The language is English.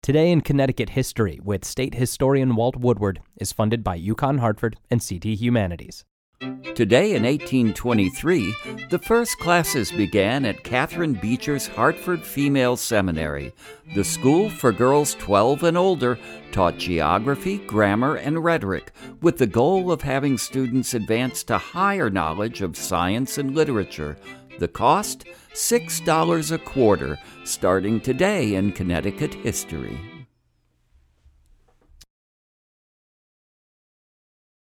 Today in Connecticut History with state historian Walt Woodward is funded by UConn Hartford and CT Humanities. Today in 1823, the first classes began at Catherine Beecher's Hartford Female Seminary. The school for girls 12 and older taught geography, grammar, and rhetoric, with the goal of having students advance to higher knowledge of science and literature. The cost? $6 a quarter, starting today in Connecticut History.